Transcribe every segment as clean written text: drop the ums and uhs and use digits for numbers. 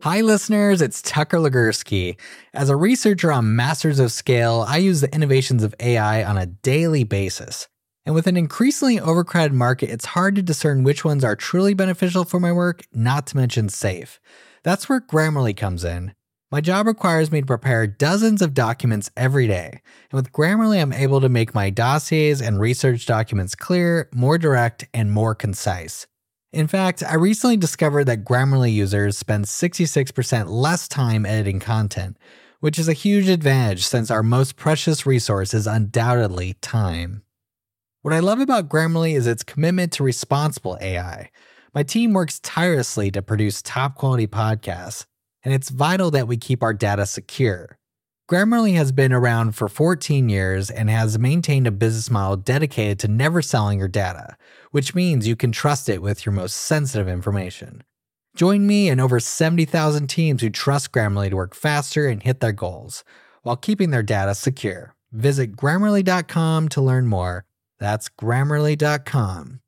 Hi listeners, it's Tucker Legursky. As a researcher on Masters of Scale, I use the innovations of AI on a daily basis. And with an increasingly overcrowded market, it's hard to discern which ones are truly beneficial for my work, not to mention safe. That's where Grammarly comes in. My job requires me to prepare dozens of documents every day. And with Grammarly, I'm able to make my dossiers and research documents clear, more direct, and more concise. In fact, I recently discovered that Grammarly users spend 66% less time editing content, which is a huge advantage since our most precious resource is undoubtedly time. What I love about Grammarly is its commitment to responsible AI. My team works tirelessly to produce top-quality podcasts, and it's vital that we keep our data secure. Grammarly has been around for 14 years and has maintained a business model dedicated to never selling your data, which means you can trust it with your most sensitive information. Join me and over 70,000 teams who trust Grammarly to work faster and hit their goals, while keeping their data secure. Visit Grammarly.com to learn more. That's Grammarly.com.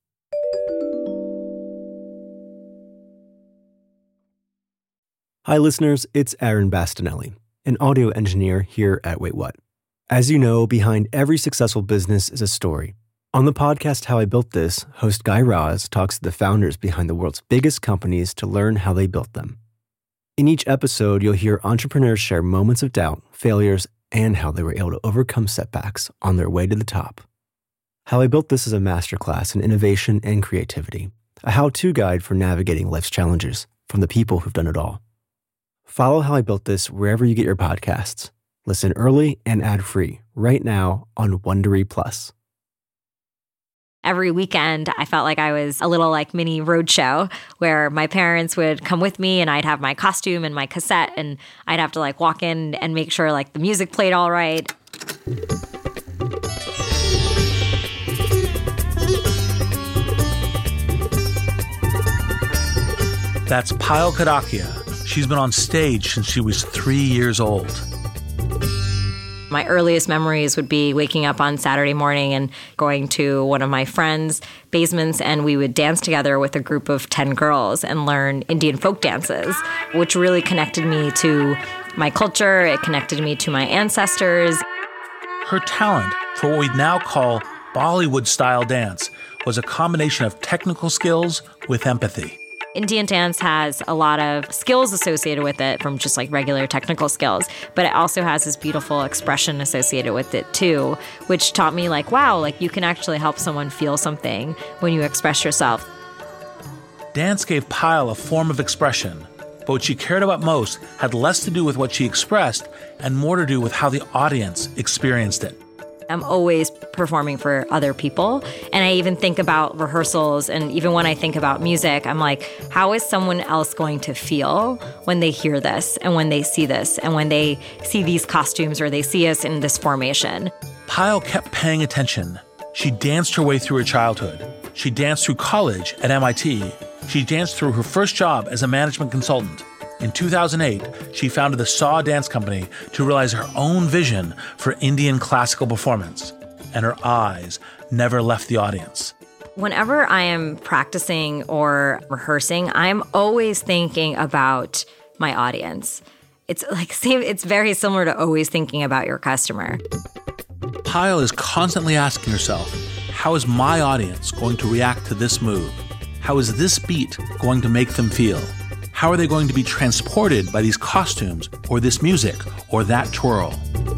Hi listeners, it's Aaron Bastinelli, an audio engineer here at Wait What. As you know, behind every successful business is a story. On the podcast How I Built This, host Guy Raz talks to the founders behind the world's biggest companies to learn how they built them. In each episode, you'll hear entrepreneurs share moments of doubt, failures, and how they were able to overcome setbacks on their way to the top. How I Built This is a masterclass in innovation and creativity, a how-to guide for navigating life's challenges from the people who've done it all. Follow How I Built This wherever you get your podcasts. Listen early and ad-free right now on Wondery Plus. Every weekend, I felt like I was a little like mini roadshow where my parents would come with me and I'd have my costume and my cassette and I'd have to like walk in and make sure like the music played all right. That's Payal Kadakia. She's been on stage since she was 3 years old. My earliest memories would be waking up on Saturday morning and going to one of my friends' basements, and we would dance together with a group of 10 girls and learn Indian folk dances, which really connected me to my culture. It connected me to my ancestors. Her talent for what we now call Bollywood-style dance was a combination of technical skills with empathy. Indian dance has a lot of skills associated with it from just like regular technical skills, but it also has this beautiful expression associated with it too, which taught me like, wow, like you can actually help someone feel something when you express yourself. Dance gave Payal a form of expression, but what she cared about most had less to do with what she expressed and more to do with how the audience experienced it. I'm always performing for other people. And I even think about rehearsals. And even when I think about music, I'm like, how is someone else going to feel when they hear this and when they see this and when they see these costumes or they see us in this formation? Payal kept paying attention. She danced her way through her childhood. She danced through college at MIT. She danced through her first job as a management consultant. In 2008, she founded the SAW Dance Company to realize her own vision for Indian classical performance, and her eyes never left the audience. Whenever I am practicing or rehearsing, I'm always thinking about my audience. It's very similar to always thinking about your customer. Payal is constantly asking herself, how is my audience going to react to this move? How is this beat going to make them feel? How are they going to be transported by these costumes or this music or that twirl?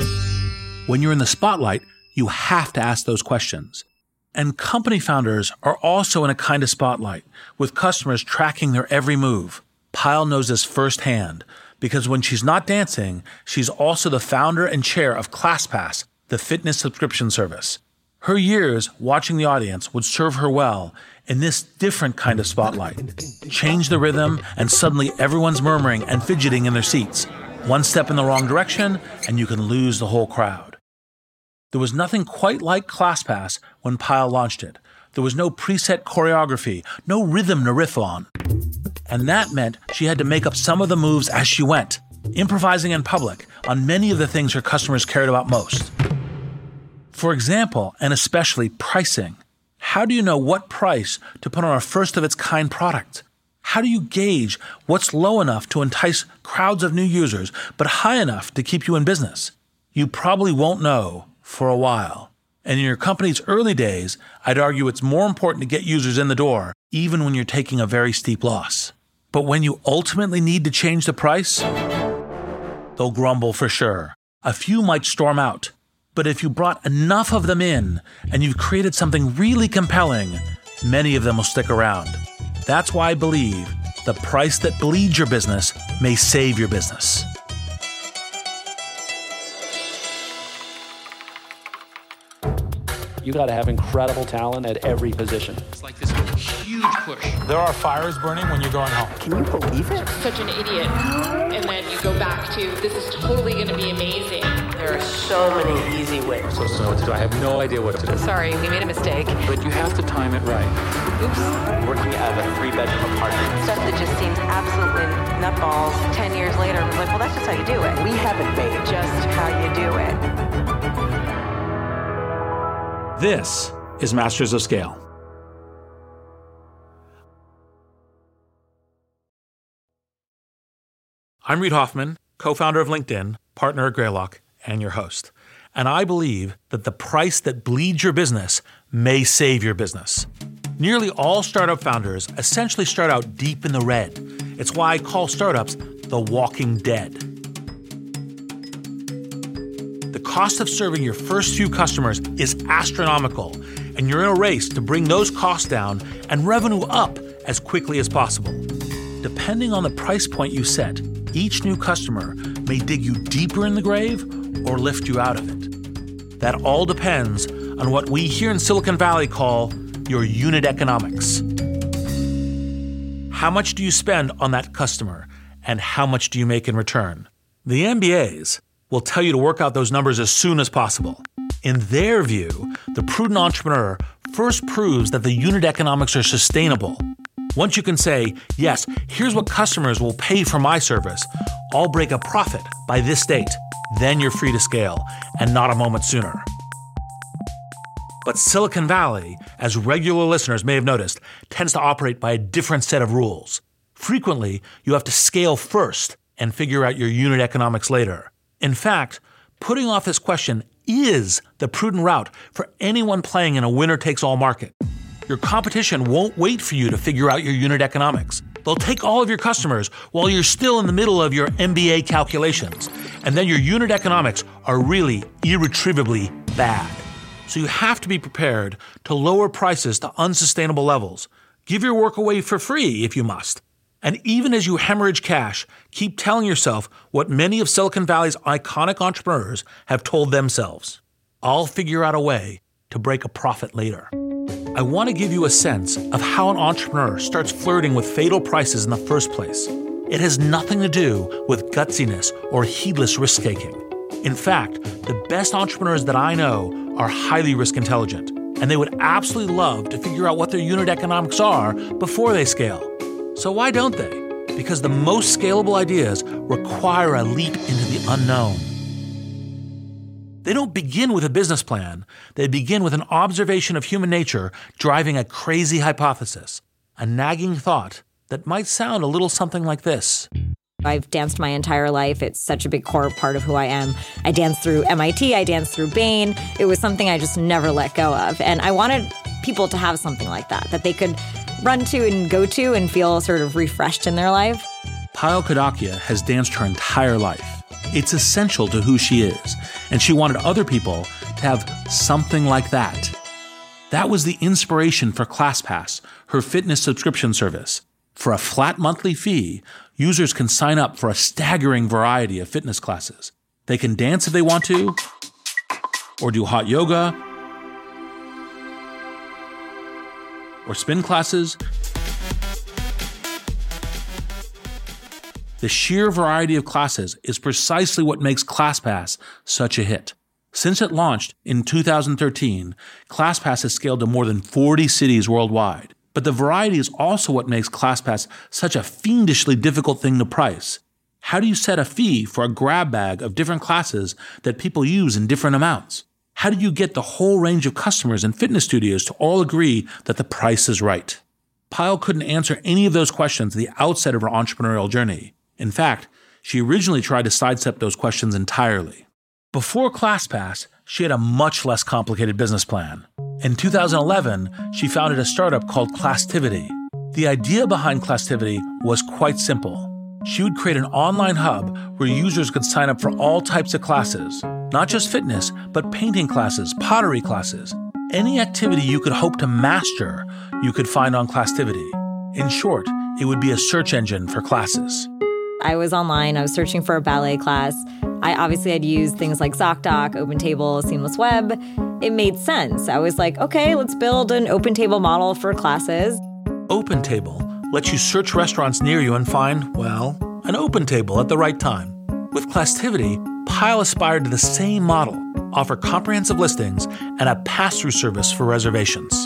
When you're in the spotlight, you have to ask those questions. And company founders are also in a kind of spotlight, with customers tracking their every move. Payal knows this firsthand, because when she's not dancing, she's also the founder and chair of ClassPass, the fitness subscription service. Her years watching the audience would serve her well in this different kind of spotlight. Change the rhythm, and suddenly everyone's murmuring and fidgeting in their seats. One step in the wrong direction, and you can lose the whole crowd. There was nothing quite like ClassPass when Payal launched it. There was no preset choreography, no rhythm to riff on. And that meant she had to make up some of the moves as she went, improvising in public on many of the things her customers cared about most. For example, and especially pricing. How do you know what price to put on a first-of-its-kind product? How do you gauge what's low enough to entice crowds of new users, but high enough to keep you in business? You probably won't know for a while. And in your company's early days, I'd argue it's more important to get users in the door, even when you're taking a very steep loss. But when you ultimately need to change the price, they'll grumble for sure. A few might storm out. But if you brought enough of them in and you've created something really compelling, many of them will stick around. That's why I believe the price that bleeds your business may save your business. You got to have incredible talent at every position. It's like this huge push. There are fires burning when you're going home. Can you believe it? Such an idiot. And then you go back to, this is totally going to be amazing. There are so many easy ways. So what to do. I have no idea what to do. Sorry, we made a mistake. But you have to time it right. Oops. Working out of a 3-bedroom apartment. Stuff that just seems absolutely nutballs 10 years later. I was like, well, that's just how you do it. We haven't made Just how you do it. This is Masters of Scale. I'm Reid Hoffman, co-founder of LinkedIn, partner at Greylock, and your host. And I believe that the price that bleeds your business may save your business. Nearly all startup founders essentially start out deep in the red. It's why I call startups the walking dead. The cost of serving your first few customers is astronomical, and you're in a race to bring those costs down and revenue up as quickly as possible. Depending on the price point you set, each new customer may dig you deeper in the grave or lift you out of it. That all depends on what we here in Silicon Valley call your unit economics. How much do you spend on that customer, and how much do you make in return? The MBAs will tell you to work out those numbers as soon as possible. In their view, the prudent entrepreneur first proves that the unit economics are sustainable. Once you can say, yes, here's what customers will pay for my service, I'll break a profit by this date, then you're free to scale, and not a moment sooner. But Silicon Valley, as regular listeners may have noticed, tends to operate by a different set of rules. Frequently, you have to scale first and figure out your unit economics later. In fact, putting off this question is the prudent route for anyone playing in a winner-takes-all market. Your competition won't wait for you to figure out your unit economics. They'll take all of your customers while you're still in the middle of your MBA calculations, and then your unit economics are really irretrievably bad. So you have to be prepared to lower prices to unsustainable levels. Give your work away for free if you must. And even as you hemorrhage cash, keep telling yourself what many of Silicon Valley's iconic entrepreneurs have told themselves. I'll figure out a way to break a profit later. I want to give you a sense of how an entrepreneur starts flirting with fatal prices in the first place. It has nothing to do with gutsiness or heedless risk-taking. In fact, the best entrepreneurs that I know are highly risk-intelligent, and they would absolutely love to figure out what their unit economics are before they scale. So why don't they? Because the most scalable ideas require a leap into the unknown. They don't begin with a business plan. They begin with an observation of human nature driving a crazy hypothesis, a nagging thought that might sound a little something like this. I've danced my entire life. It's such a big core part of who I am. I danced through MIT. I danced through Bain. It was something I just never let go of. And I wanted people to have something like that they could run to and go to and feel sort of refreshed in their life. Payal Kadakia has danced her entire life. It's essential to who she is, and she wanted other people to have something like that. That was the inspiration for ClassPass, her fitness subscription service. For a flat monthly fee, users can sign up for a staggering variety of fitness classes. They can dance if they want to, or do hot yoga, or spin classes. The sheer variety of classes is precisely what makes ClassPass such a hit. Since it launched in 2013, ClassPass has scaled to more than 40 cities worldwide. But the variety is also what makes ClassPass such a fiendishly difficult thing to price. How do you set a fee for a grab bag of different classes that people use in different amounts? How do you get the whole range of customers and fitness studios to all agree that the price is right? Payal couldn't answer any of those questions at the outset of her entrepreneurial journey. In fact, she originally tried to sidestep those questions entirely. Before ClassPass, she had a much less complicated business plan. In 2011, she founded a startup called Classtivity. The idea behind Classtivity was quite simple. She would create an online hub where users could sign up for all types of classes, not just fitness, but painting classes, pottery classes. Any activity you could hope to master, you could find on Classtivity. In short, it would be a search engine for classes. I was online, I was searching for a ballet class. I obviously had used things like ZocDoc, OpenTable, Seamless Web. It made sense. I was like, okay, let's build an OpenTable model for classes. OpenTable lets you search restaurants near you and find, well, an OpenTable at the right time. With Classtivity, Payal aspired to the same model, offer comprehensive listings and a pass-through service for reservations.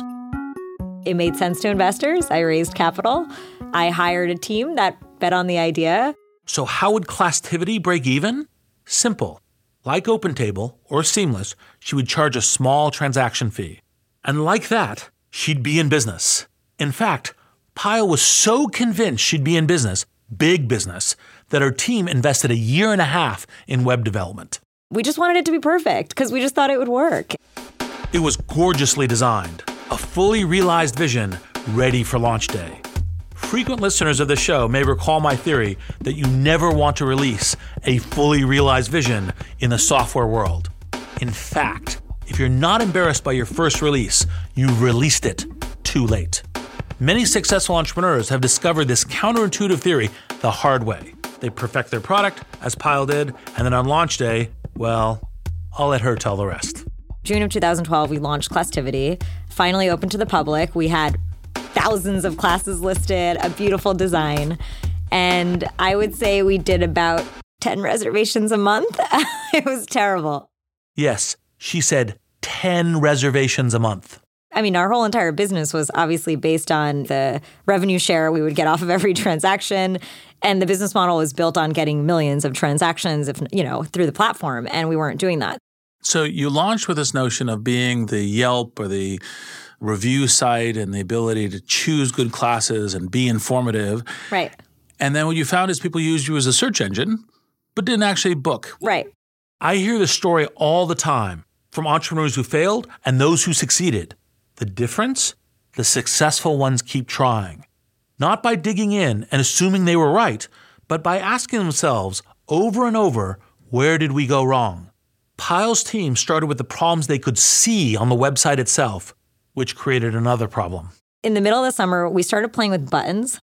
It made sense to investors. I raised capital. I hired a team that bet on the idea. So how would Classtivity break even? Simple. Like OpenTable or Seamless, she would charge a small transaction fee. And like that, she'd be in business. In fact, Payal was so convinced she'd be in business, big business, that her team invested 1.5 years in web development. We just wanted it to be perfect because we just thought it would work. It was gorgeously designed, a fully realized vision ready for launch day. Frequent listeners of the show may recall my theory that you never want to release a fully realized vision in the software world. In fact, if you're not embarrassed by your first release, you've released it too late. Many successful entrepreneurs have discovered this counterintuitive theory the hard way. They perfect their product, as Payal did, and then on launch day, well, I'll let her tell the rest. June of 2012, we launched Classtivity, finally open to the public. We had thousands of classes listed, a beautiful design. And I would say we did about 10 reservations a month. It was terrible. Yes, she said 10 reservations a month. I mean, our whole entire business was obviously based on the revenue share we would get off of every transaction. And the business model was built on getting millions of transactions, through the platform. And we weren't doing that. So you launched with this notion of being the Yelp or the review site and the ability to choose good classes and be informative. Right. And then what you found is people used you as a search engine, but didn't actually book. Right. I hear this story all the time from entrepreneurs who failed and those who succeeded. The difference? The successful ones keep trying. Not by digging in and assuming they were right, but by asking themselves over and over, where did we go wrong? Payal's team started with the problems they could see on the website itself, which created another problem. In the middle of the summer, we started playing with buttons.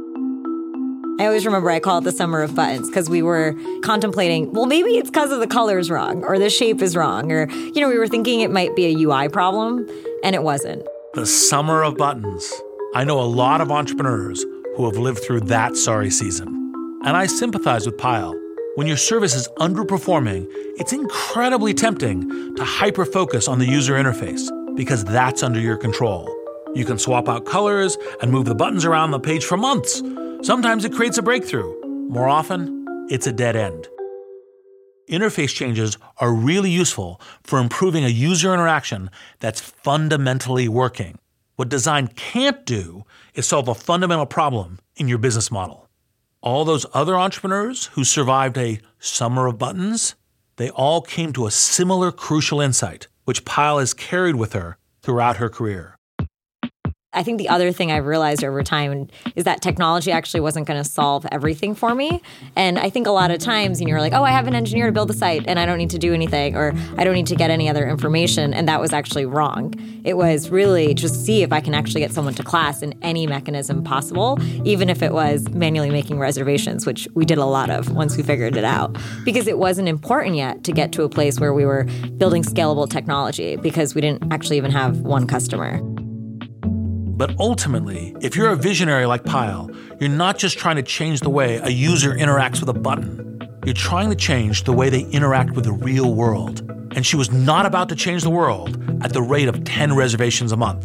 I always remember I call it the summer of buttons because we were contemplating, well, maybe it's because of the color's wrong or the shape is wrong. Or, we were thinking it might be a UI problem, and it wasn't. The summer of buttons. I know a lot of entrepreneurs who have lived through that sorry season. And I sympathize with Payal. When your service is underperforming, it's incredibly tempting to hyper-focus on the user interface because that's under your control. You can swap out colors and move the buttons around the page for months. Sometimes it creates a breakthrough. More often, it's a dead end. Interface changes are really useful for improving a user interaction that's fundamentally working. What design can't do is solve a fundamental problem in your business model. All those other entrepreneurs who survived a summer of buttons, they all came to a similar crucial insight, which Payal has carried with her throughout her career. I think the other thing I've realized over time is that technology actually wasn't going to solve everything for me. And I think a lot of times, you're like, oh, I have an engineer to build the site and I don't need to do anything, or I don't need to get any other information. And that was actually wrong. It was really just see if I can actually get someone to class in any mechanism possible, even if it was manually making reservations, which we did a lot of once we figured it out, because it wasn't important yet to get to a place where we were building scalable technology because we didn't actually even have one customer. But ultimately, if you're a visionary like Payal, you're not just trying to change the way a user interacts with a button. You're trying to change the way they interact with the real world. And she was not about to change the world at the rate of 10 reservations a month.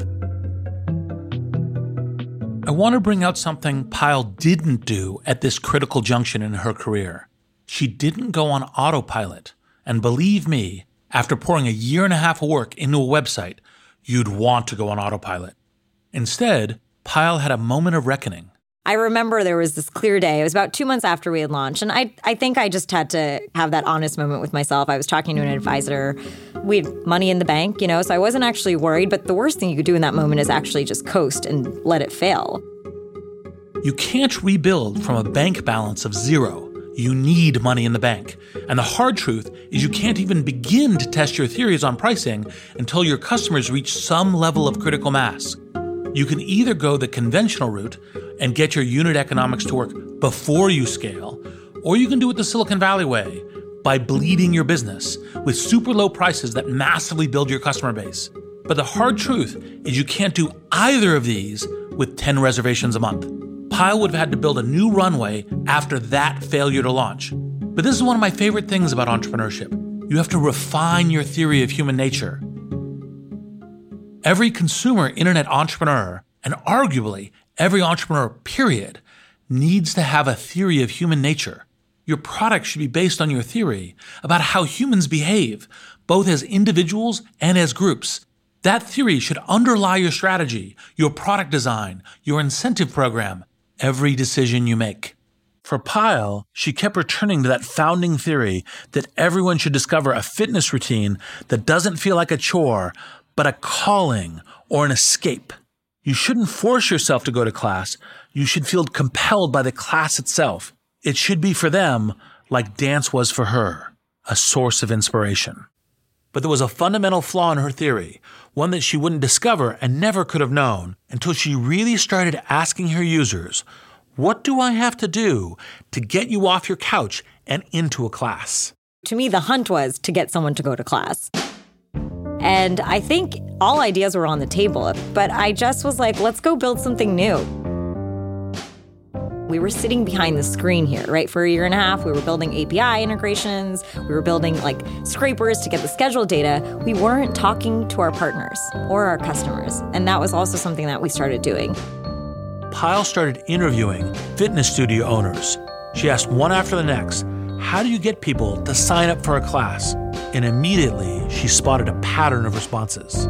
I want to bring out something Payal didn't do at this critical junction in her career. She didn't go on autopilot. And believe me, after pouring 1.5 years of work into a website, you'd want to go on autopilot. Instead, Payal had a moment of reckoning. I remember there was this clear day. It was about 2 months after we had launched. And I think I just had to have that honest moment with myself. I was talking to an advisor. We had money in the bank, so I wasn't actually worried. But the worst thing you could do in that moment is actually just coast and let it fail. You can't rebuild from a bank balance of zero. You need money in the bank. And the hard truth is you can't even begin to test your theories on pricing until your customers reach some level of critical mass. You can either go the conventional route and get your unit economics to work before you scale, or you can do it the Silicon Valley way by bleeding your business with super low prices that massively build your customer base. But the hard truth is you can't do either of these with 10 reservations a month. Payal would have had to build a new runway after that failure to launch. But this is one of my favorite things about entrepreneurship. You have to refine your theory of human nature. Every consumer internet entrepreneur, and arguably every entrepreneur period, needs to have a theory of human nature. Your product should be based on your theory about how humans behave, both as individuals and as groups. That theory should underlie your strategy, your product design, your incentive program, every decision you make. For Payal, she kept returning to that founding theory that everyone should discover a fitness routine that doesn't feel like a chore, but a calling or an escape. You shouldn't force yourself to go to class. You should feel compelled by the class itself. It should be for them like dance was for her, a source of inspiration. But there was a fundamental flaw in her theory, one that she wouldn't discover and never could have known until she really started asking her users, what do I have to do to get you off your couch and into a class? To me, the hunt was to get someone to go to class. And I think all ideas were on the table, but I just was like, let's go build something new. We were sitting behind the screen here, right? For a year and a half, we were building API integrations. We were building scrapers to get the schedule data. We weren't talking to our partners or our customers. And that was also something that we started doing. Payal started interviewing fitness studio owners. She asked one after the next, how do you get people to sign up for a class? And immediately, she spotted a pattern of responses.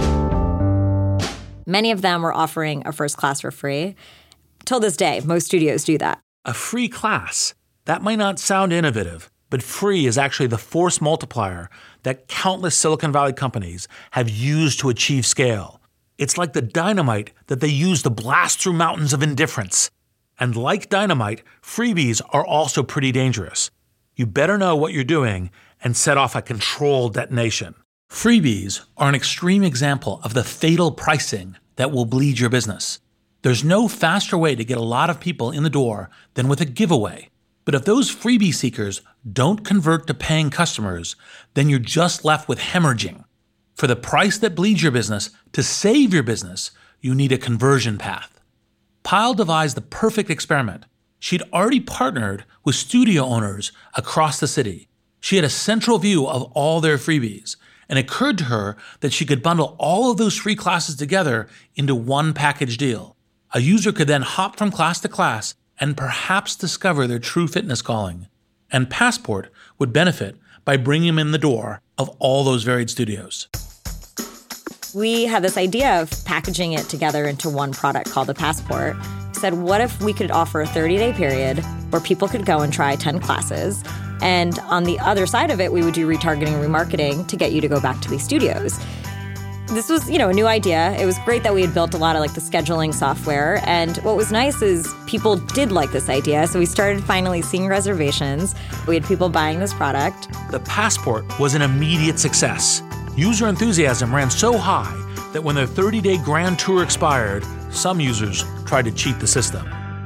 Many of them were offering a first class for free. Till this day, most studios do that. A free class. That might not sound innovative, but free is actually the force multiplier that countless Silicon Valley companies have used to achieve scale. It's like the dynamite that they use to blast through mountains of indifference. And like dynamite, freebies are also pretty dangerous. You better know what you're doing and set off a controlled detonation. Freebies are an extreme example of the fatal pricing that will bleed your business. There's no faster way to get a lot of people in the door than with a giveaway. But if those freebie seekers don't convert to paying customers, then you're just left with hemorrhaging. For the price that bleeds your business, to save your business, you need a conversion path. Payal devised the perfect experiment. She'd already partnered with studio owners across the city. She had a central view of all their freebies, and it occurred to her that she could bundle all of those free classes together into one package deal. A user could then hop from class to class and perhaps discover their true fitness calling. And Passport would benefit by bringing them in the door of all those varied studios. We had this idea of packaging it together into one product called the Passport. We said, what if we could offer a 30-day period where people could go and try 10 classes? And on the other side of it, we would do retargeting and remarketing to get you to go back to these studios. This was, a new idea. It was great that we had built a lot of the scheduling software. And what was nice is people did like this idea. So we started finally seeing reservations. We had people buying this product. The Passport was an immediate success. User enthusiasm ran so high that when their 30-day grand tour expired, some users tried to cheat the system.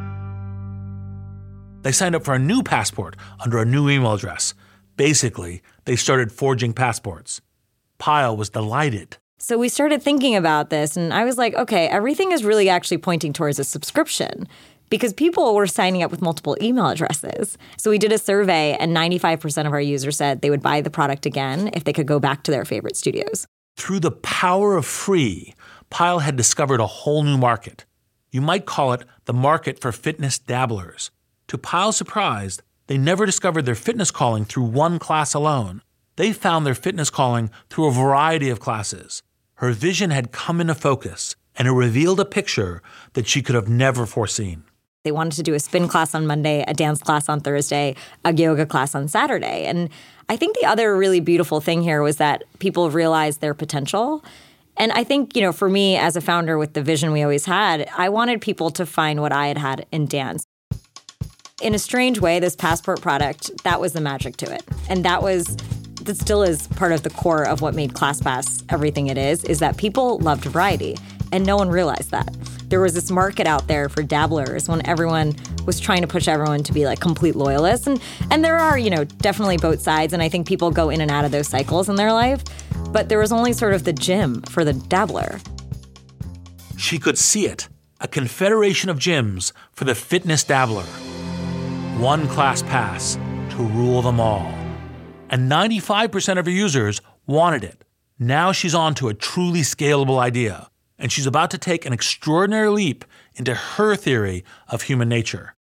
They signed up for a new passport under a new email address. Basically, they started forging passports. Payal was delighted. So we started thinking about this, and I was like, okay, everything is really actually pointing towards a subscription because people were signing up with multiple email addresses. So we did a survey, and 95% of our users said they would buy the product again if they could go back to their favorite studios. Through the power of free, Payal had discovered a whole new market. You might call it the market for fitness dabblers. To Payal's surprise, they never discovered their fitness calling through one class alone. They found their fitness calling through a variety of classes. Her vision had come into focus. and it revealed a picture that she could have never foreseen. They wanted to do a spin class on Monday, a dance class on Thursday, a yoga class on Saturday. And I think the other really beautiful thing here was that people realized their potential. And I think, for me as a founder with the vision we always had, I wanted people to find what I had in dance. In a strange way, this Passport product, that was the magic to it. And that still is part of the core of what made ClassPass everything it is that people loved variety. And no one realized that. There was this market out there for dabblers when everyone was trying to push everyone to be like complete loyalists. And there are, definitely both sides. And I think people go in and out of those cycles in their life. But there was only sort of the gym for the dabbler. She could see it, a confederation of gyms for the fitness dabbler. One ClassPass to rule them all. And 95% of her users wanted it. Now she's on to a truly scalable idea. And she's about to take an extraordinary leap into her theory of human nature.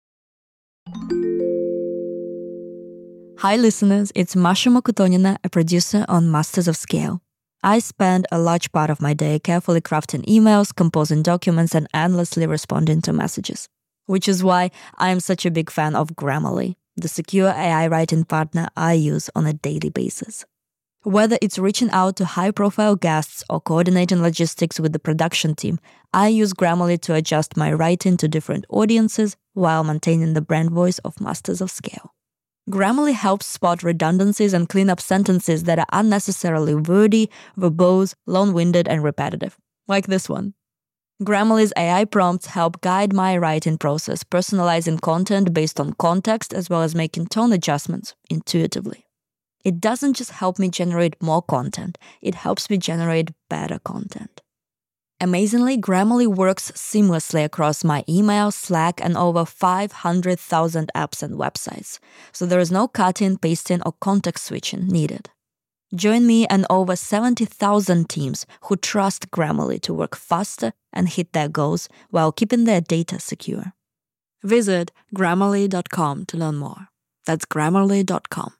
Hi listeners, it's Masha Mokotonina, a producer on Masters of Scale. I spend a large part of my day carefully crafting emails, composing documents, and endlessly responding to messages. Which is why I am such a big fan of Grammarly, the secure AI writing partner I use on a daily basis. Whether it's reaching out to high-profile guests or coordinating logistics with the production team, I use Grammarly to adjust my writing to different audiences while maintaining the brand voice of Masters of Scale. Grammarly helps spot redundancies and clean up sentences that are unnecessarily wordy, verbose, long-winded, and repetitive, like this one. Grammarly's AI prompts help guide my writing process, personalizing content based on context as well as making tone adjustments intuitively. It doesn't just help me generate more content, it helps me generate better content. Amazingly, Grammarly works seamlessly across my email, Slack, and over 500,000 apps and websites, so there is no cutting, pasting, or context switching needed. Join me and over 70,000 teams who trust Grammarly to work faster and hit their goals while keeping their data secure. Visit Grammarly.com to learn more. That's Grammarly.com.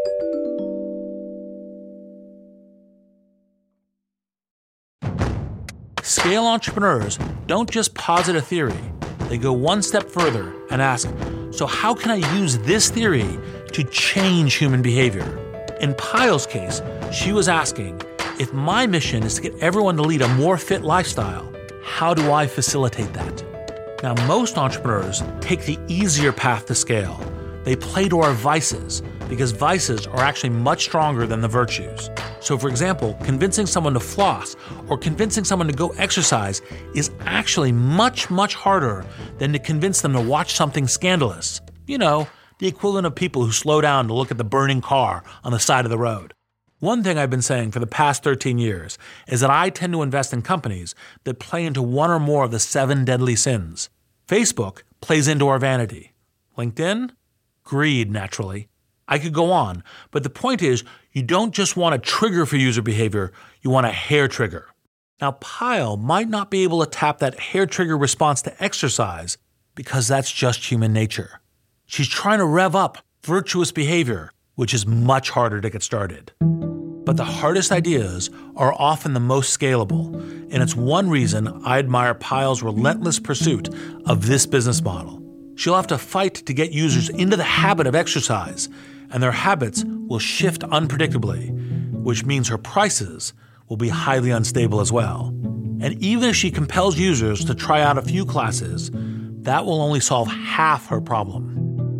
Scale entrepreneurs don't just posit a theory. They go one step further and ask, so how can I use this theory to change human behavior? In Pyle's case, she was asking, if my mission is to get everyone to lead a more fit lifestyle, how do I facilitate that? Now, most entrepreneurs take the easier path to scale. They play to our vices because vices are actually much stronger than the virtues. So, for example, convincing someone to floss or convincing someone to go exercise is actually much, much harder than to convince them to watch something scandalous. The equivalent of people who slow down to look at the burning car on the side of the road. One thing I've been saying for the past 13 years is that I tend to invest in companies that play into one or more of the 7 deadly sins. Facebook plays into our vanity. LinkedIn? Greed, naturally. I could go on, but the point is, you don't just want a trigger for user behavior, you want a hair trigger. Now, Pyle might not be able to tap that hair trigger response to exercise because that's just human nature. She's trying to rev up virtuous behavior, which is much harder to get started. But the hardest ideas are often the most scalable, and it's one reason I admire Pyle's relentless pursuit of this business model. She'll have to fight to get users into the habit of exercise, and their habits will shift unpredictably, which means her prices will be highly unstable as well. And even if she compels users to try out a few classes, that will only solve half her problem.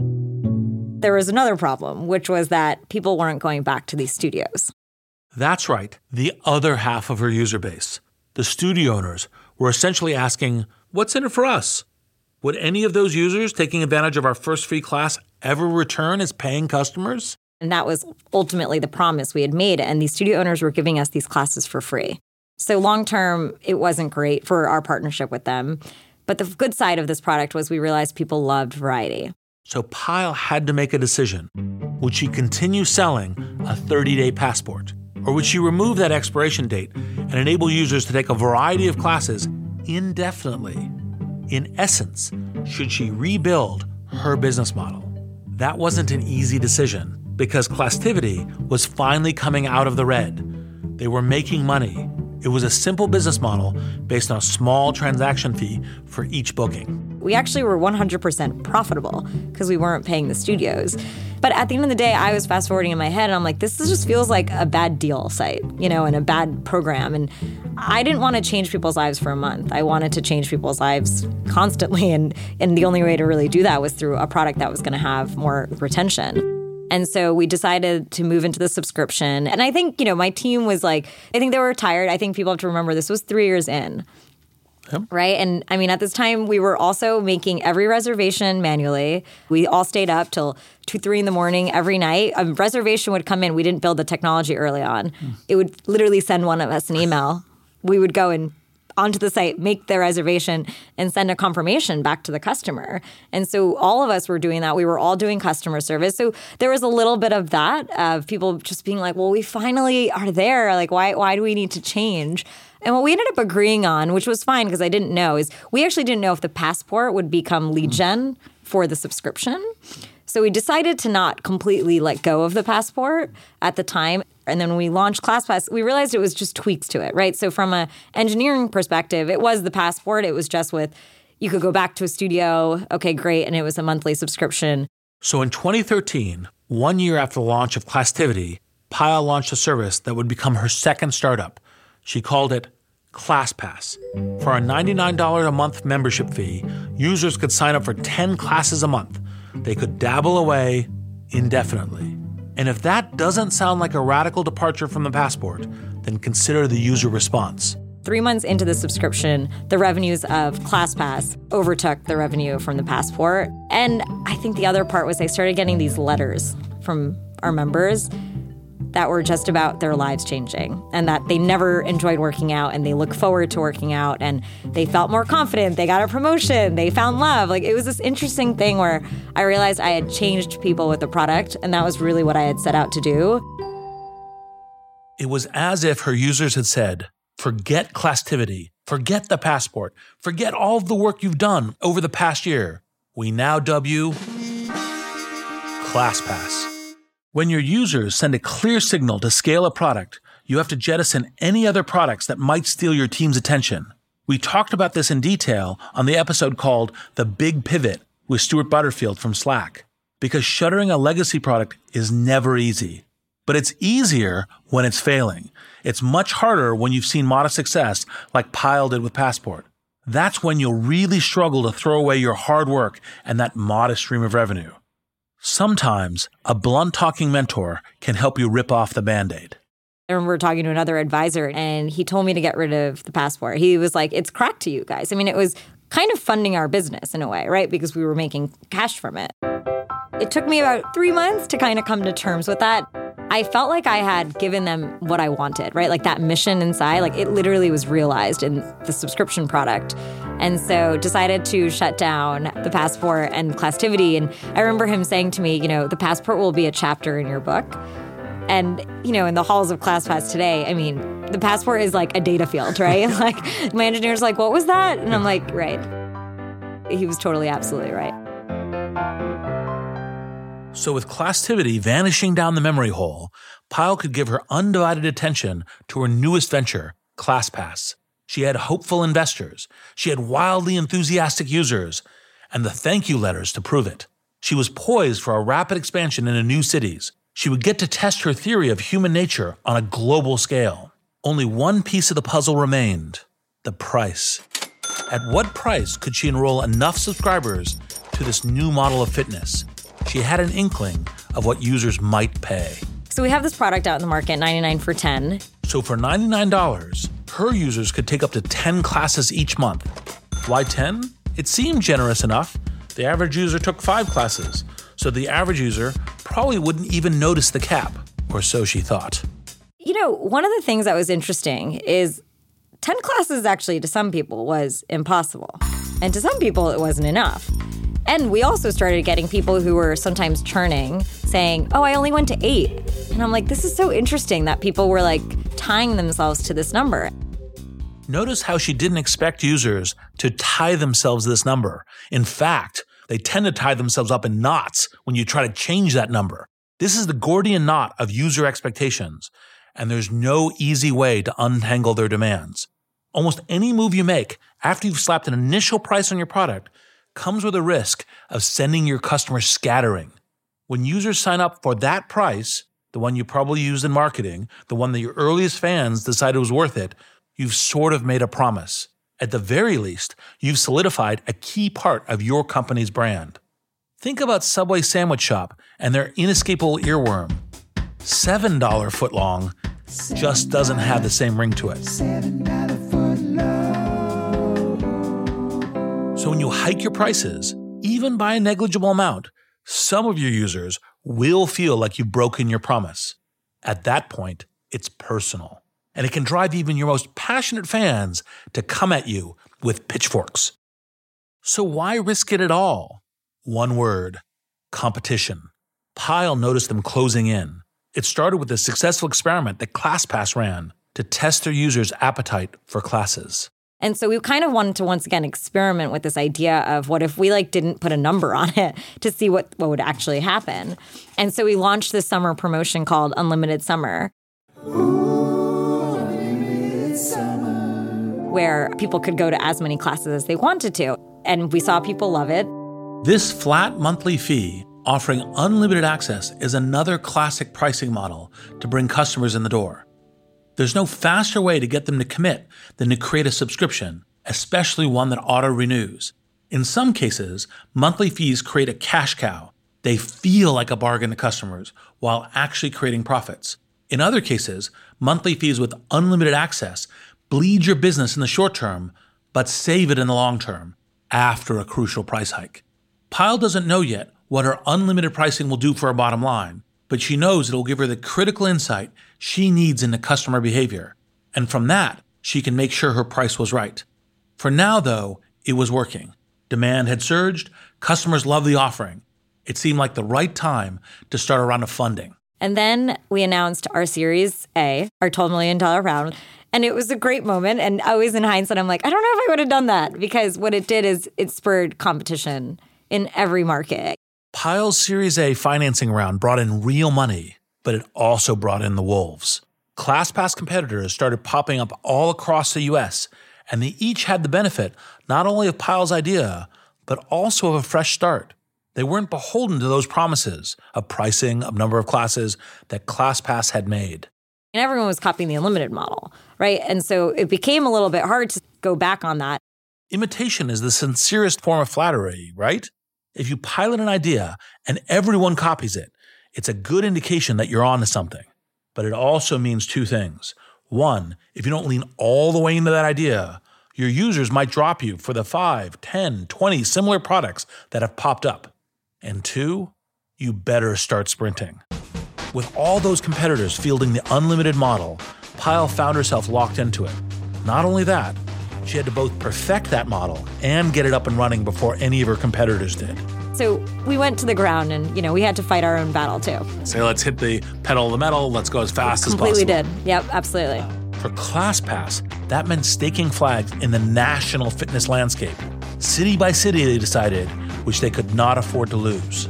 There was another problem, which was that people weren't going back to these studios. That's right, the other half of her user base. The studio owners were essentially asking, what's in it for us? Would any of those users taking advantage of our first free class ever return as paying customers? And that was ultimately the promise we had made, and these studio owners were giving us these classes for free. So long term, it wasn't great for our partnership with them. But the good side of this product was we realized people loved variety. So Pyle had to make a decision. Would she continue selling a 30-day passport? Or would she remove that expiration date and enable users to take a variety of classes indefinitely? In essence, should she rebuild her business model? That wasn't an easy decision because Classtivity was finally coming out of the red. They were making money, It was a simple business model based on a small transaction fee for each booking. We actually were 100% profitable because we weren't paying the studios. But at the end of the day, I was fast forwarding in my head and I'm like, this just feels like a bad deal site, and a bad program. And I didn't want to change people's lives for a month. I wanted to change people's lives constantly. And the only way to really do that was through a product that was going to have more retention. And so we decided to move into the subscription. And I think, my team was like, I think they were tired. I think people have to remember this was 3 years in. Yep. Right? And I mean, at this time, we were also making every reservation manually. We all stayed up till 2, 3 in the morning every night. A reservation would come in. We didn't build the technology early on. It would literally send one of us an email. We would go and onto the site, make the reservation, and send a confirmation back to the customer. And so all of us were doing that. We were all doing customer service. So there was a little bit of that, of people just being like, well, we finally are there. Like, why do we need to change? And what we ended up agreeing on, which was fine because I didn't know, is we actually didn't know if the Passport would become lead gen for the subscription. So we decided to not completely let go of the Passport at the time. And then when we launched ClassPass, we realized it was just tweaks to it, right? So from an engineering perspective, it was the Passport. It was just with, you could go back to a studio, okay, great, and it was a monthly subscription. So in 2013, 1 year after the launch of Classtivity, Payal launched a service that would become her second startup. She called it ClassPass. For a $99 a month membership fee, users could sign up for 10 classes a month. They could dabble away indefinitely. And if that doesn't sound like a radical departure from the Passport, then consider the user response. 3 months into the subscription, the revenues of ClassPass overtook the revenue from the Passport. And I think the other part was I started getting these letters from our members that were just about their lives changing and that they never enjoyed working out and they look forward to working out and they felt more confident. They got a promotion. They found love. Like, it was this interesting thing where I realized I had changed people with the product, and that was really what I had set out to do. It was as if her users had said, forget Classtivity, forget the Passport, forget all of the work you've done over the past year. We now dub you ClassPass. When your users send a clear signal to scale a product, you have to jettison any other products that might steal your team's attention. We talked about this in detail on the episode called The Big Pivot with Stuart Butterfield from Slack, because shuttering a legacy product is never easy. But it's easier when it's failing. It's much harder when you've seen modest success like Payal did with Passport. That's when you'll really struggle to throw away your hard work and that modest stream of revenue. Sometimes a blunt-talking mentor can help you rip off the Band-Aid. I remember talking to another advisor, and he told me to get rid of the Passport. He was like, it's crack to you guys. I mean, it was kind of funding our business in a way, right? Because we were making cash from it. It took me about 3 months to kind of come to terms with that. I felt like I had given them what I wanted, right? Like that mission inside, like it literally was realized in the subscription product. And so decided to shut down the Passport and Classtivity. And I remember him saying to me, the Passport will be a chapter in your book. And, in the halls of ClassPass today, I mean, the Passport is like a data field, right? Like my engineer's like, what was that? And I'm like, right. He was totally absolutely right. So with Classtivity vanishing down the memory hole, Payal could give her undivided attention to her newest venture, ClassPass. She had hopeful investors, she had wildly enthusiastic users, and the thank you letters to prove it. She was poised for a rapid expansion into new cities. She would get to test her theory of human nature on a global scale. Only one piece of the puzzle remained: the price. At what price could she enroll enough subscribers to this new model of fitness? She had an inkling of what users might pay. So we have this product out in the market, $99 for 10. So for $99, her users could take up to 10 classes each month. Why 10? It seemed generous enough. The average user took 5 classes, so the average user probably wouldn't even notice the cap, or so she thought. One of the things that was interesting is 10 classes actually to some people was impossible. And to some people it wasn't enough. And we also started getting people who were sometimes churning saying, oh, I only went to 8. And I'm like, this is so interesting that people were like tying themselves to this number. Notice how she didn't expect users to tie themselves to this number. In fact, they tend to tie themselves up in knots when you try to change that number. This is the Gordian knot of user expectations. and there's no easy way to untangle their demands. Almost any move you make after you've slapped an initial price on your product comes with a risk of sending your customers scattering. When users sign up for that price, the one you probably used in marketing, the one that your earliest fans decided was worth it, you've sort of made a promise. At the very least, you've solidified a key part of your company's brand. Think about Subway Sandwich Shop and their inescapable earworm. $7 footlong just doesn't have the same ring to it. So when you hike your prices, even by a negligible amount, some of your users will feel like you've broken your promise. At that point, it's personal, and it can drive even your most passionate fans to come at you with pitchforks. So why risk it at all? One word: competition. Pile noticed them closing in. It started with a successful experiment that ClassPass ran to test their users' appetite for classes. And so we kind of wanted to once again experiment with this idea of what if we didn't put a number on it to see what would actually happen. And so we launched this summer promotion called Unlimited Summer. Ooh, Unlimited Summer. Where people could go to as many classes as they wanted to. And we saw people love it. This flat monthly fee offering unlimited access is another classic pricing model to bring customers in the door. There's no faster way to get them to commit than to create a subscription, especially one that auto-renews. In some cases, monthly fees create a cash cow. They feel like a bargain to customers while actually creating profits. In other cases, monthly fees with unlimited access bleed your business in the short term, but save it in the long term, after a crucial price hike. Pile doesn't know yet what her unlimited pricing will do for her bottom line, but she knows it will give her the critical insight she needs into customer behavior. And from that, she can make sure her price was right. For now, though, it was working. Demand had surged, customers loved the offering. It seemed like the right time to start a round of funding. And then we announced our Series A, our $12 million round. And it was a great moment. And always in hindsight, I'm like, I don't know if I would have done that, because what it did is it spurred competition in every market. Pile's Series A financing round brought in real money, but it also brought in the wolves. ClassPass competitors started popping up all across the US, and they each had the benefit not only of Pile's idea, but also of a fresh start. They weren't beholden to those promises of pricing, of number of classes that ClassPass had made. And everyone was copying the unlimited model, right? And so it became a little bit hard to go back on that. Imitation is the sincerest form of flattery, right? If you pilot an idea and everyone copies it, it's a good indication that you're on to something. But it also means two things. One, if you don't lean all the way into that idea, your users might drop you for the 5, 10, 20 similar products that have popped up. And two, you better start sprinting. With all those competitors fielding the unlimited model, Pile found herself locked into it. Not only that, she had to both perfect that model and get it up and running before any of her competitors did. So we went to the ground and, we had to fight our own battle too. Say, let's hit the pedal of the metal, let's go as fast as possible. Completely did. Yep, absolutely. For ClassPass, that meant staking flags in the national fitness landscape. City by city, they decided, which they could not afford to lose.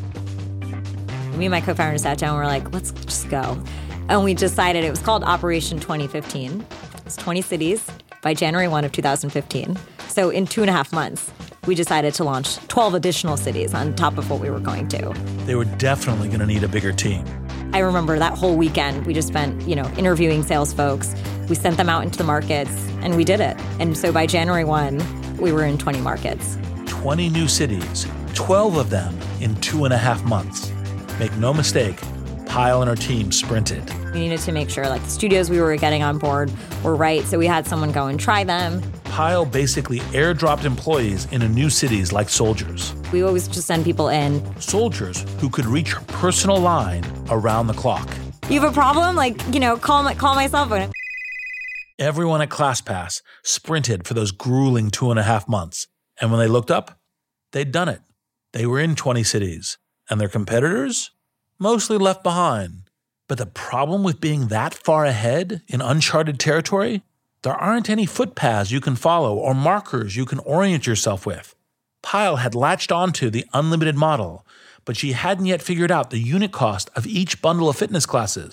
Me and my co-founder sat down and we're like, let's just go. And we decided, it was called Operation 2015. It's 20 cities by January 1 of 2015. So in 2.5 months, we decided to launch 12 additional cities on top of what we were going to. They were definitely going to need a bigger team. I remember that whole weekend, we just spent, interviewing sales folks. We sent them out into the markets, and we did it. And so by January 1, we were in 20 markets. 20 new cities, 12 of them in 2.5 months. Make no mistake, Pile and her team sprinted. We needed to make sure the studios we were getting on board were right, so we had someone go and try them. Pile basically airdropped employees into new cities like soldiers. We always just send people in. Soldiers who could reach her personal line around the clock. You have a problem? Call my cell phone. Everyone at ClassPass sprinted for those grueling 2.5 months. And when they looked up, they'd done it. They were in 20 cities. And their competitors? Mostly left behind. But the problem with being that far ahead in uncharted territory? There aren't any footpaths you can follow or markers you can orient yourself with. Pile had latched onto the unlimited model, but she hadn't yet figured out the unit cost of each bundle of fitness classes.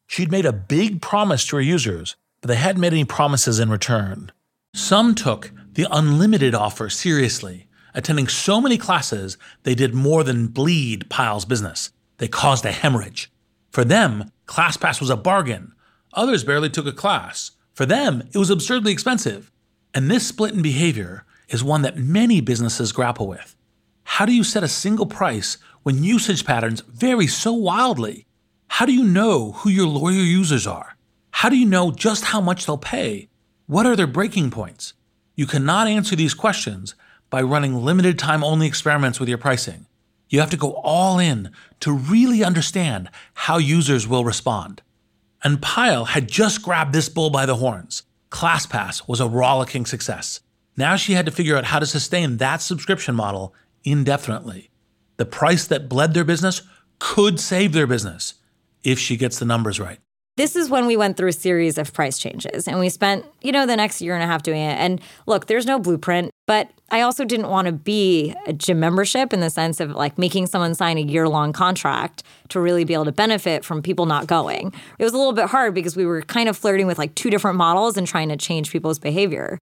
She'd made a big promise to her users, but they hadn't made any promises in return. Some took the unlimited offer seriously, attending so many classes they did more than bleed Pile's business. They caused a hemorrhage. For them, ClassPass was a bargain. Others barely took a class. For them, it was absurdly expensive. And this split in behavior is one that many businesses grapple with. How do you set a single price when usage patterns vary so wildly? How do you know who your loyal users are? How do you know just how much they'll pay? What are their breaking points? You cannot answer these questions by running limited time only experiments with your pricing. You have to go all in to really understand how users will respond. And Pile had just grabbed this bull by the horns. ClassPass was a rollicking success. Now she had to figure out how to sustain that subscription model indefinitely. The price that bled their business could save their business if she gets the numbers right. This is when we went through a series of price changes, and we spent, the next year and a half doing it. And look, there's no blueprint, but I also didn't want to be a gym membership in the sense of like making someone sign a year-long contract to really be able to benefit from people not going. It was a little bit hard because we were kind of flirting with like two different models and trying to change people's behavior.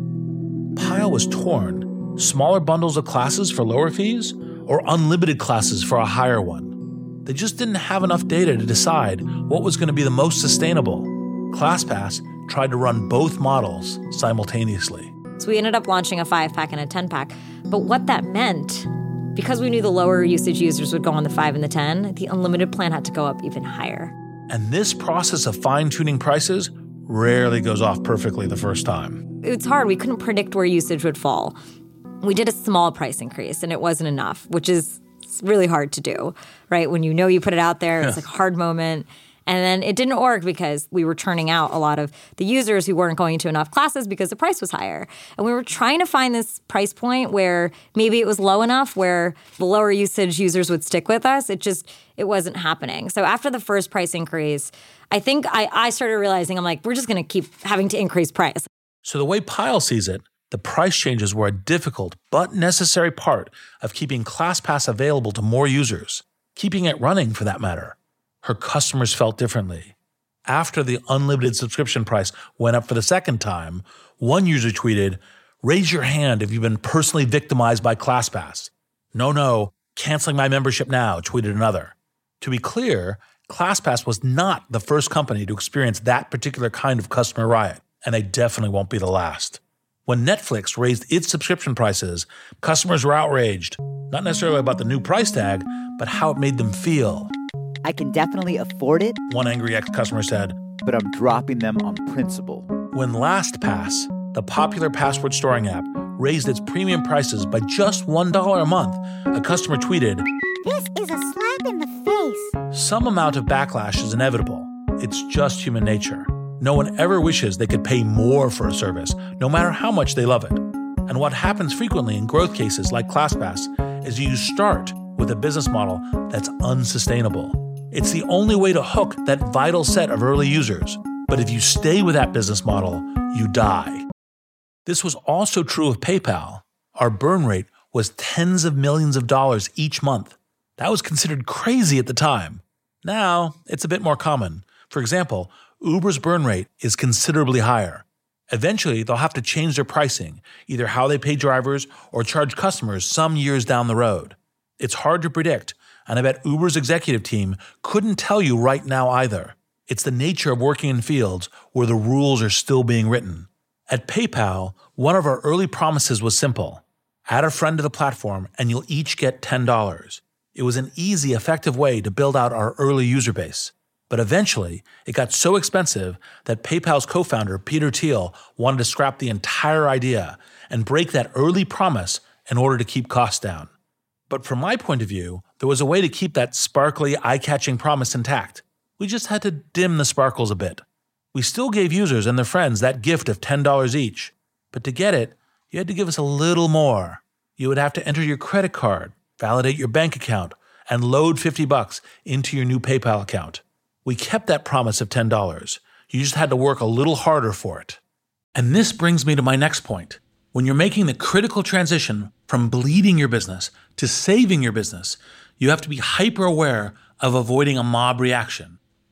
Pile was torn. Smaller bundles of classes for lower fees or unlimited classes for a higher one. They just didn't have enough data to decide what was going to be the most sustainable. ClassPass tried to run both models simultaneously. So we ended up launching a 5-pack and a 10-pack. But what that meant, because we knew the lower usage users would go on the 5 and the 10, the unlimited plan had to go up even higher. And this process of fine-tuning prices rarely goes off perfectly the first time. It's hard. We couldn't predict where usage would fall. We did a small price increase, and it wasn't enough, which is really hard to do, right? When you put it out there, it's like a hard moment. And then it didn't work because we were churning out a lot of the users who weren't going to enough classes because the price was higher. And we were trying to find this price point where maybe it was low enough where the lower usage users would stick with us. It wasn't happening. So after the first price increase, I think I started realizing, I'm like, we're just going to keep having to increase price. So the way Pile sees it, the price changes were a difficult but necessary part of keeping ClassPass available to more users, keeping it running for that matter. Her customers felt differently. After the unlimited subscription price went up for the second time, one user tweeted, "Raise your hand if you've been personally victimized by ClassPass." No, canceling my membership now, tweeted another. To be clear, ClassPass was not the first company to experience that particular kind of customer riot, and they definitely won't be the last. When Netflix raised its subscription prices, customers were outraged, not necessarily about the new price tag, but how it made them feel. I can definitely afford it, one angry ex-customer said, but I'm dropping them on principle. When LastPass, the popular password storing app, raised its premium prices by just $1 a month, a customer tweeted, "This is a slap in the face." Some amount of backlash is inevitable. It's just human nature. No one ever wishes they could pay more for a service, no matter how much they love it. And what happens frequently in growth cases like ClassPass is you start with a business model that's unsustainable. It's the only way to hook that vital set of early users. But if you stay with that business model, you die. This was also true of PayPal. Our burn rate was tens of millions of dollars each month. That was considered crazy at the time. Now, it's a bit more common. For example, Uber's burn rate is considerably higher. Eventually, they'll have to change their pricing, either how they pay drivers or charge customers some years down the road. It's hard to predict, and I bet Uber's executive team couldn't tell you right now either. It's the nature of working in fields where the rules are still being written. At PayPal, one of our early promises was simple. Add a friend to the platform and you'll each get $10. It was an easy, effective way to build out our early user base. But eventually, it got so expensive that PayPal's co-founder, Peter Thiel, wanted to scrap the entire idea and break that early promise in order to keep costs down. But from my point of view, there was a way to keep that sparkly, eye-catching promise intact. We just had to dim the sparkles a bit. We still gave users and their friends that gift of $10 each. But to get it, you had to give us a little more. You would have to enter your credit card, validate your bank account, and load $50 into your new PayPal account. We kept that promise of $10. You just had to work a little harder for it. And this brings me to my next point. When you're making the critical transition from bleeding your business to saving your business, you have to be hyper aware of avoiding a mob reaction.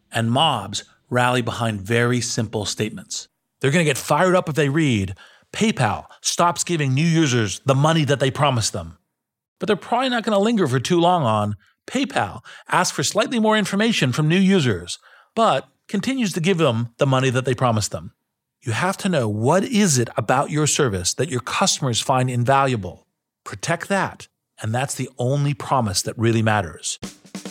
and mobs rally behind very simple statements. They're going to get fired up if they read, PayPal stops giving new users the money that they promised them. But they're probably not going to linger for too long on, PayPal asks for slightly more information from new users, but continues to give them the money that they promised them. You have to know, what is it about your service that your customers find invaluable? Protect that, and that's the only promise that really matters.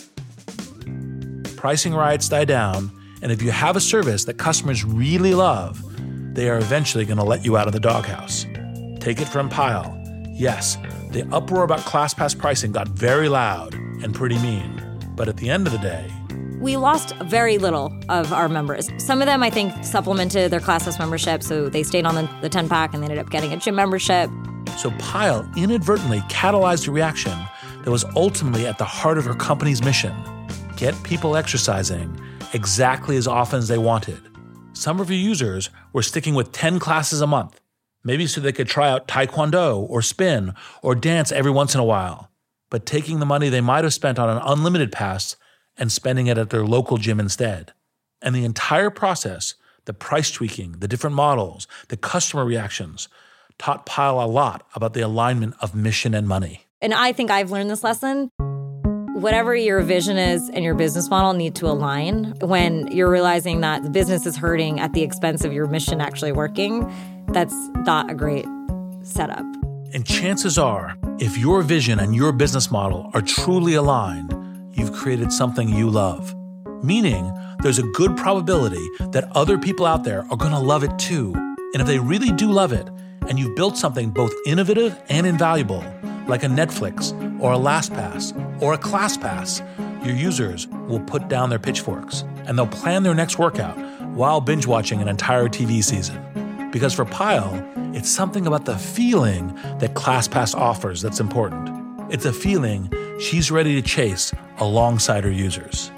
Pricing riots die down, and if you have a service that customers really love, they are eventually going to let you out of the doghouse. Take it from Pyle. Yes, the uproar about ClassPass pricing got very loud and pretty mean, but at the end of the day, we lost very little of our members. Some of them, I think, supplemented their ClassPass membership, so they stayed on the 10-pack and they ended up getting a gym membership. So Pyle inadvertently catalyzed a reaction that was ultimately at the heart of her company's mission: get people exercising exactly as often as they wanted. Some of your users were sticking with 10 classes a month, maybe so they could try out Taekwondo or spin or dance every once in a while, but taking the money they might have spent on an unlimited pass and spending it at their local gym instead. And the entire process, the price tweaking, the different models, the customer reactions, taught Pyle a lot about the alignment of mission and money. And I think I've learned this lesson. Whatever your vision is and your business model need to align. When you're realizing that the business is hurting at the expense of your mission actually working, that's not a great setup. And chances are, if your vision and your business model are truly aligned, you've created something you love. Meaning, there's a good probability that other people out there are going to love it too. And if they really do love it, and you've built something both innovative and invaluable, like a Netflix or a LastPass or a ClassPass, your users will put down their pitchforks and they'll plan their next workout while binge watching an entire TV season. Because for Pyle, it's something about the feeling that ClassPass offers that's important. It's a feeling she's ready to chase alongside her users.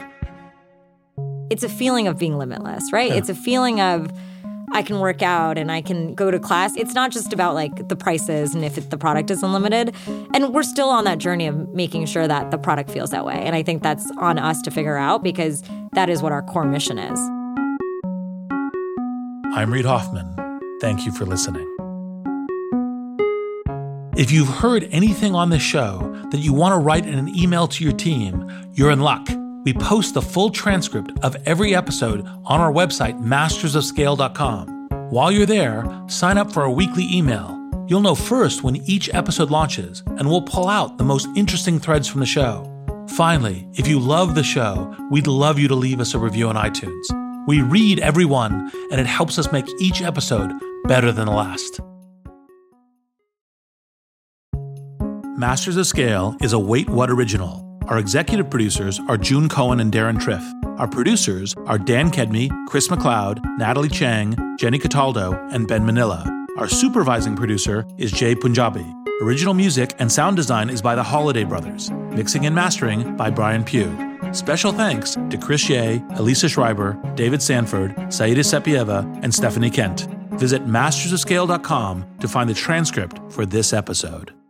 It's a feeling of being limitless, right? Yeah. It's a feeling of, I can work out and I can go to class. It's not just about like the prices and if the product is unlimited. And we're still on that journey of making sure that the product feels that way. And I think that's on us to figure out, because that is what our core mission is. I'm Reid Hoffman. Thank you for listening. If you've heard anything on this show that you want to write in an email to your team, you're in luck. We post the full transcript of every episode on our website, mastersofscale.com. While you're there, sign up for our weekly email. You'll know first when each episode launches, and we'll pull out the most interesting threads from the show. Finally, if you love the show, we'd love you to leave us a review on iTunes. We read every one, and it helps us make each episode better than the last. Masters of Scale is a Wait What original. Our executive producers are June Cohen and Darren Triff. Our producers are Dan Kedmi, Chris McLeod, Natalie Chang, Jenny Cataldo, and Ben Manila. Our supervising producer is Jay Punjabi. Original music and sound design is by the Holiday Brothers. Mixing and mastering by Brian Pugh. Special thanks to Chris Ye, Elisa Schreiber, David Sanford, Saida Sepieva, and Stephanie Kent. Visit mastersofscale.com to find the transcript for this episode.